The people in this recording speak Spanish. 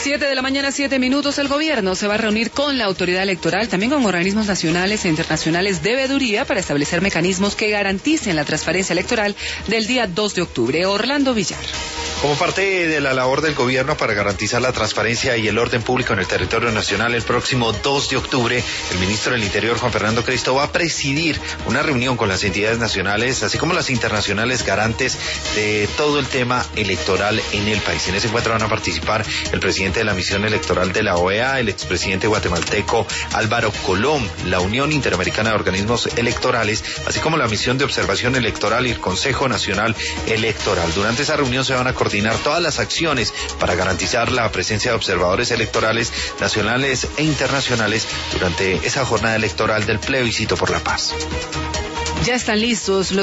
7:07 a.m. El gobierno se va a reunir con la autoridad electoral, también con organismos nacionales e internacionales de veeduría para establecer mecanismos que garanticen la transparencia electoral del día 2 de octubre. Orlando Villar. Como parte de la labor del gobierno para garantizar la transparencia y el orden público en el territorio nacional, el próximo 2 de octubre, el ministro del Interior, Juan Fernando Cristo, va a presidir una reunión con las entidades nacionales, así como las internacionales, garantes de todo el tema electoral en el país. En ese encuentro van a participar el presidente de la misión electoral de la OEA, el expresidente guatemalteco Álvaro Colom, la Unión Interamericana de Organismos Electorales, así como la misión de observación electoral y el Consejo Nacional Electoral. Durante esa reunión se van a coordinar todas las acciones para garantizar la presencia de observadores electorales nacionales e internacionales durante esa jornada electoral del plebiscito por la paz. Ya están listos los